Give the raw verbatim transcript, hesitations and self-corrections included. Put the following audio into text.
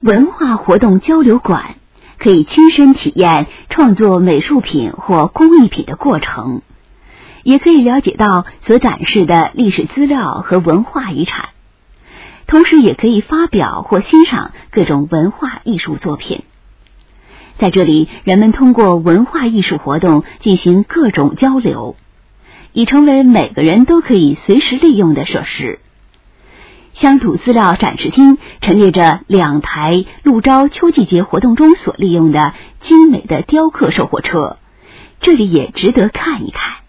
文化活动交流馆可以亲身体验创作美术品或工艺品的过程，也可以了解到所展示的历史资料和文化遗产，同时也可以发表或欣赏各种文化艺术作品。在这里，人们通过文化艺术活动进行各种交流，已成为每个人都可以随时利用的设施。乡土资料展示厅陈列着两台鹿昭秋季节活动中所利用的精美的雕刻售货车，这里也值得看一看。